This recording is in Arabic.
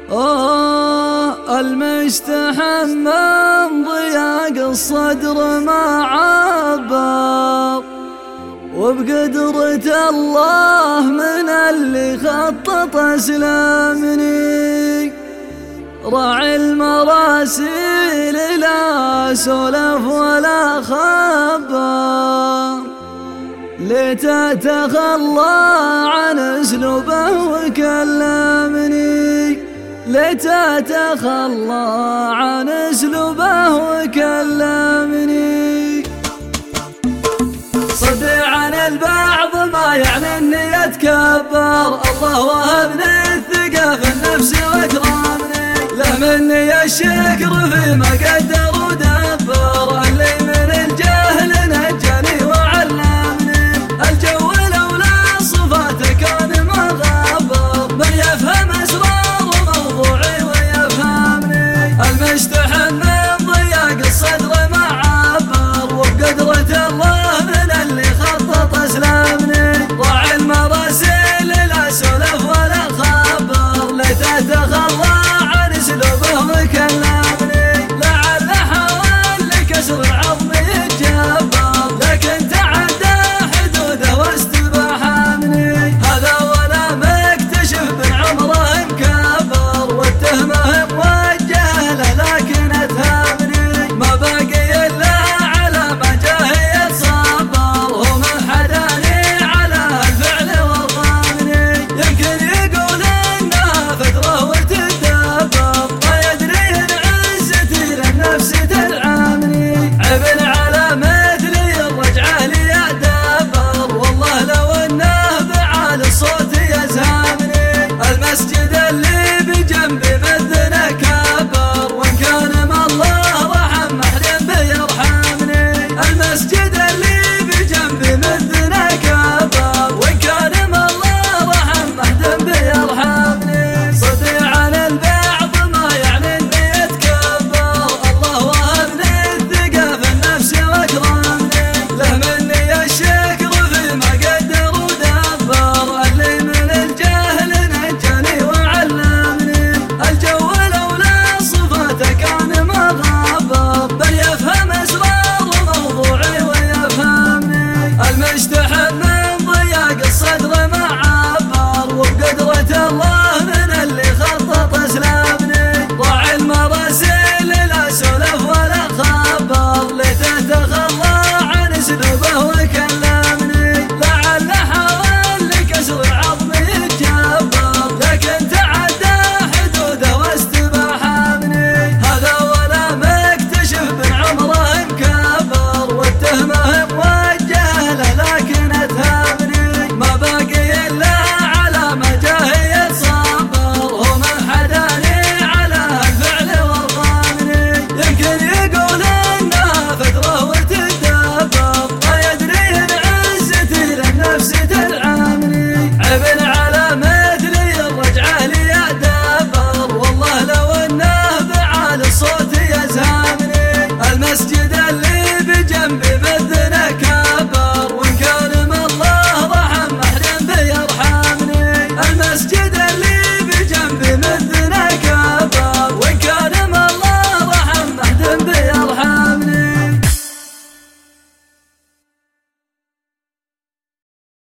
المستحم من ضياق الصدر ما عبر، وبقدرة الله من اللي خطط أسلامني. راعي المراسيل لا سولف ولا خبر، لتتخلى عن اسلوبه وكلمني، لتتخلى عن اسلوبه وكلمني. صدي عن البعض ما يعني اني اتكبر، الله وهبني الثقة في النفس واكرمني، له مني الشكر فيما قدر ودبر، اللي من الجهل نجاني وعلمني، الجو لولا صفاته كان مغبر، من يفهم اسرار موضوعي ويفهمني. المستحم من ضياق الصدر ما عبر، وبقدرة الله من اللي خطط اسلامني. راعي المراسيل لا سولف ولا خبر، لتتخلى عن اسلوبه وكلمني، لعل حاول لكسر عظمي يتجبر، لكن تعدى حدوده واستباحني. هذا ولا مكتشف من عمره مكبر، والتهمه موجهه له لكن اتهمني، ما باقي الا على ما جاه يتصبر، هو من حداني على الفعل وارغمني. يمكن يقول انها فتره وتدبر، ما يدري ان عزتي للنفس تدعمني، عيب على مثلي الرجعه لي ادبر، والله لو انه بعال الصوت يزهمني. المسجد اللي بجنبي مثله كبر، وان كان ما الله رحم احد بيرحمني. المسجد اللي بجنبي مثله كبر، وان كان ما الله رحم احد بيرحمني. صدي عن البعض ما يعني اني اتكبر، الله وهبني الثقة في النفس واكرمني، له مني الشكر فيما قدر ودبر، اللي من الجهل نجاني وعلمني، الجو لولا صفاته كان مغبر، بل يفهم اسرار موضوعي ويفهمني. المستحم من ضياق الصدر ما عبر، وبقدرة الله